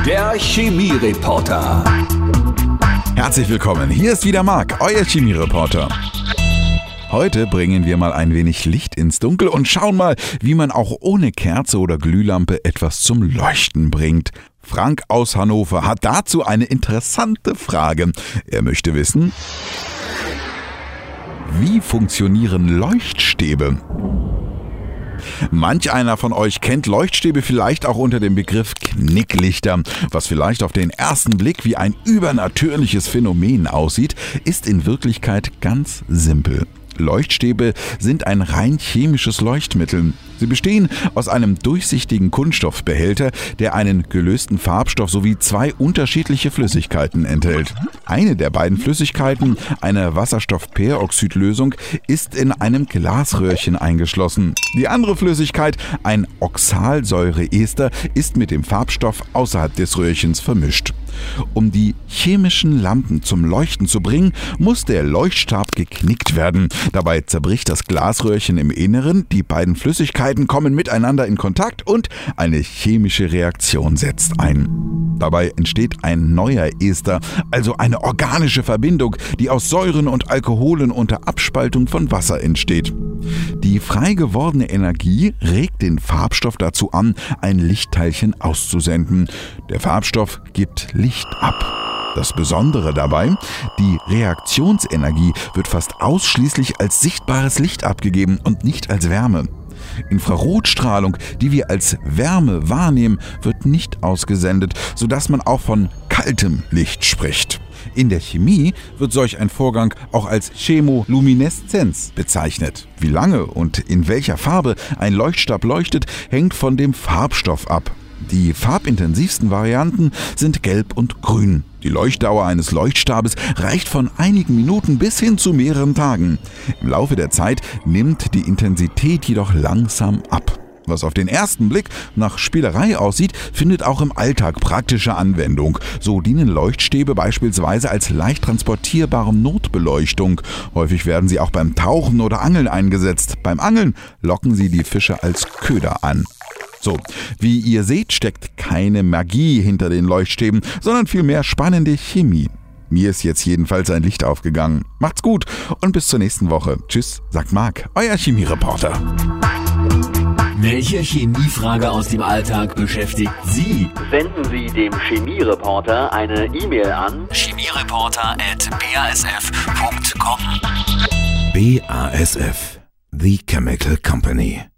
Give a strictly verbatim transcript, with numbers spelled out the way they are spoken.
Der Chemiereporter. Herzlich willkommen, hier ist wieder Marc, euer Chemiereporter. Heute bringen wir mal ein wenig Licht ins Dunkel und schauen mal, wie man auch ohne Kerze oder Glühlampe etwas zum Leuchten bringt. Frank aus Hannover hat dazu eine interessante Frage. Er möchte wissen: Wie funktionieren Leuchtstäbe? Manch einer von euch kennt Leuchtstäbe vielleicht auch unter dem Begriff Knicklichter. Was vielleicht auf den ersten Blick wie ein übernatürliches Phänomen aussieht, ist in Wirklichkeit ganz simpel. Leuchtstäbe sind ein rein chemisches Leuchtmittel. Sie bestehen aus einem durchsichtigen Kunststoffbehälter, der einen gelösten Farbstoff sowie zwei unterschiedliche Flüssigkeiten enthält. Eine der beiden Flüssigkeiten, eine Wasserstoffperoxidlösung, ist in einem Glasröhrchen eingeschlossen. Die andere Flüssigkeit, ein Oxalsäureester, ist mit dem Farbstoff außerhalb des Röhrchens vermischt. Um die chemischen Lampen zum Leuchten zu bringen, muss der Leuchtstab geknickt werden. Dabei zerbricht das Glasröhrchen im Inneren, die beiden Flüssigkeiten kommen miteinander in Kontakt und eine chemische Reaktion setzt ein. Dabei entsteht ein neuer Ester, also eine organische Verbindung, die aus Säuren und Alkoholen unter Abspaltung von Wasser entsteht. Die frei gewordene Energie regt den Farbstoff dazu an, ein Lichtteilchen auszusenden. Der Farbstoff gibt Licht ab. Das Besondere dabei: Die Reaktionsenergie wird fast ausschließlich als sichtbares Licht abgegeben und nicht als Wärme. Infrarotstrahlung, die wir als Wärme wahrnehmen, wird nicht ausgesendet, sodass man auch von kaltem Licht spricht. In der Chemie wird solch ein Vorgang auch als Chemolumineszenz bezeichnet. Wie lange und in welcher Farbe ein Leuchtstab leuchtet, hängt von dem Farbstoff ab. Die farbintensivsten Varianten sind gelb und grün. Die Leuchtdauer eines Leuchtstabes reicht von einigen Minuten bis hin zu mehreren Tagen. Im Laufe der Zeit nimmt die Intensität jedoch langsam ab. Was auf den ersten Blick nach Spielerei aussieht, findet auch im Alltag praktische Anwendung. So dienen Leuchtstäbe beispielsweise als leicht transportierbare Notbeleuchtung. Häufig werden sie auch beim Tauchen oder Angeln eingesetzt. Beim Angeln locken sie die Fische als Köder an. So, wie ihr seht, steckt keine Magie hinter den Leuchtstäben, sondern vielmehr spannende Chemie. Mir ist jetzt jedenfalls ein Licht aufgegangen. Macht's gut und bis zur nächsten Woche. Tschüss, sagt Marc, euer Chemiereporter. Welche Chemiefrage aus dem Alltag beschäftigt Sie? Senden Sie dem Chemiereporter eine E-Mail an chemiereporter at b a s f punkt com. B A S F, The Chemical Company.